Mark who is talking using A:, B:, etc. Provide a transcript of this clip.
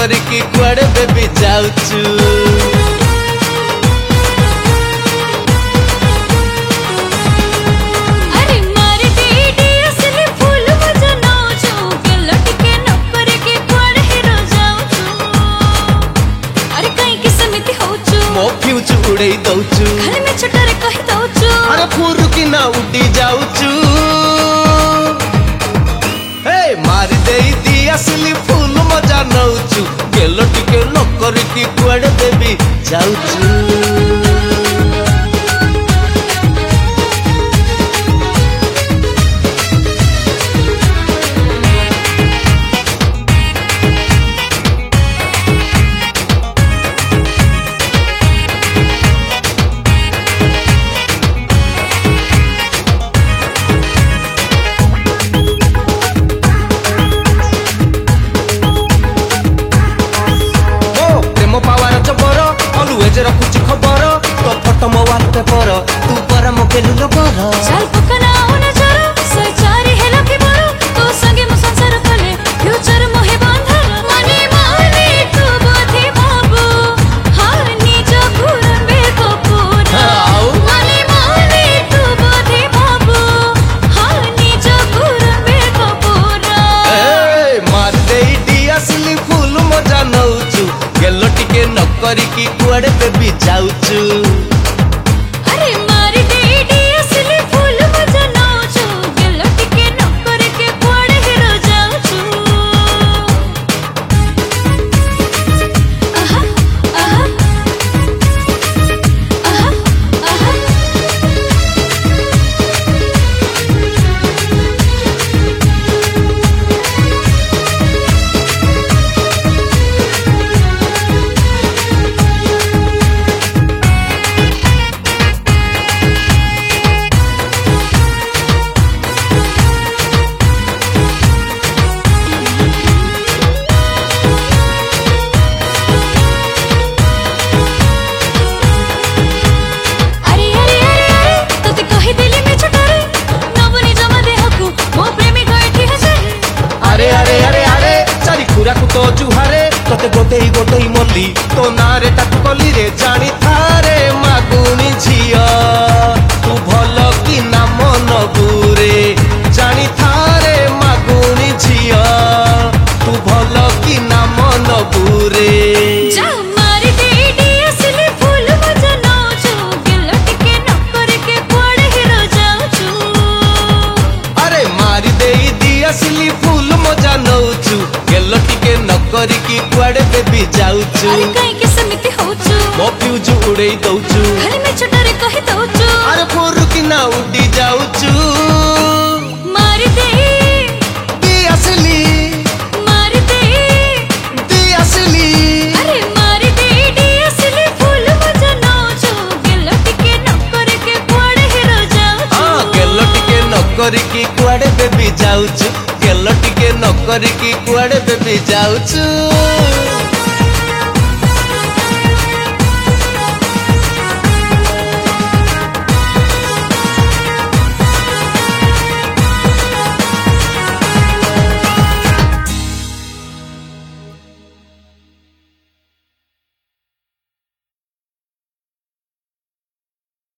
A: करके कुआड़े बेबी जाउचू। उड़े दौचू
B: खाली में छोटारे कहि दौचू
A: अरे फुरु की ना उड़ी जाउचू। हे मार देई दी असली फूल मजा नौचू गेलो टिके न करके कुआड़े बेबी जाउचू। रखुची खबर तो फोटो मो वॉलपेपर तू पर मो केलु कर
B: चल पकना उन जरो सै चारी हेलो की बरो तो संगे मो संसार कले फ्यूचर मोहे बांधर मने माने तू बोधे बाबू हार निज गुरबे को पूरा मने माने तू बोधे बाबू हार निज गुरबे को पूरा।
A: ए मार देई दी असली फूल मजा नौचू गेलो टिके न करके कुआड़े बेबी जाउचू।
B: अरे मार दे दी असली फूल मजा नौचू गेलो टिके न करके कुआड़े हेरो जाउचू। आहा आहा आहा आहा
A: तो जुहारे तोते गोटेई गोटेई मल्ली तो नारे ताकू कली रे जानी थारे मागुनी झिया तू भल कि ना मन गुरे जानी थारे मागुनी झिया तू भल कि ना मन गुरे।
B: जा मार दे दी असली फूल मजा नौचू गेलो टिके न करके कुआड़े हेरो जाउचू।
A: अरे मार दे दी असली फूल मजा नौचू गेलो टिके न करके कुआड़े बेबी जाउचू।
B: अरे कहीं के समिति होचू
A: मो फ्यूज उड़े दौचू
B: खाली में छोटारे कहि दौचू
A: अरे फुरु की ना उड़ी जाउचू।
B: मार दे
A: दी असली
B: मार दे
A: दी असली
B: अरे मार दे दी असली फूल मजा नौचू गेलो टिके न करके कुआड़े हेरो जाउचू।
A: हाँ गेलो टिके न करके कुआड़े बेबी जाउचू गेलो टिके न करके कुआड़े बेबी जाउचू।